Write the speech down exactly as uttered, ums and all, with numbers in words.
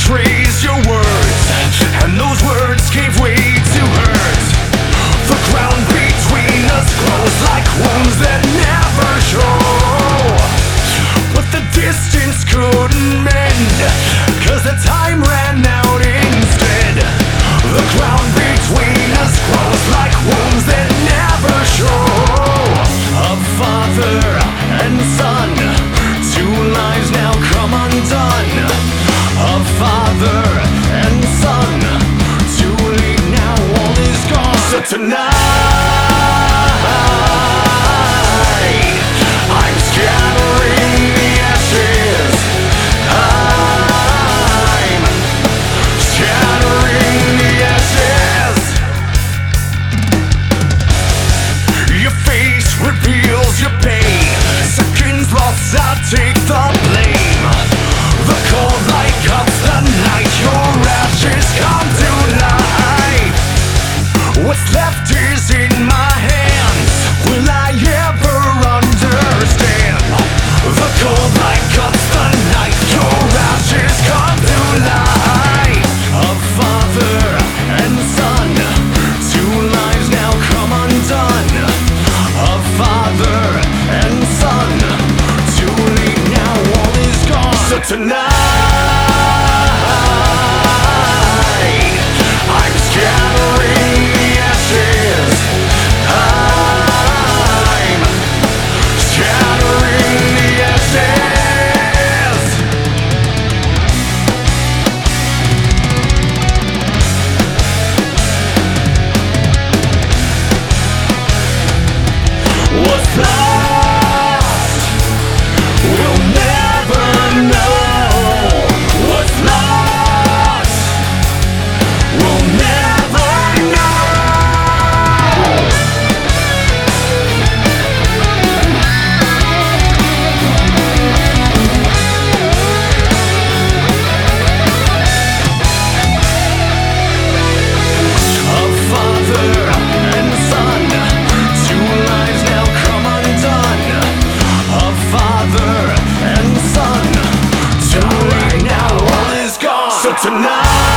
praise your words, and those words gave way to hurt. The ground between us grows like wounds that never show, but the distance couldn't mend, cause the time ran out instead. The ground between us grows like wounds that never show. A father and son, two lives now come undone. A father and son, too late now, all is gone. So tonight I'm scattering the ashes. I'm scattering the ashes. Your face reveals your pain. Seconds lost, I take the blame. The cold light cuts the night. Your ashes come to life. What's left is in my hands. Will I ever understand? The cold light cuts the night. Your ashes come to life. A father and son, two lives now come undone. A father and son, too late now, all is gone. So tonight I'm scattering the ashes. I'm scattering the ashes. What's lost, we'll never know. What's lost, we'll never know. A father and son, two lives now come undone. A father and son, too late now, all is gone. So tonight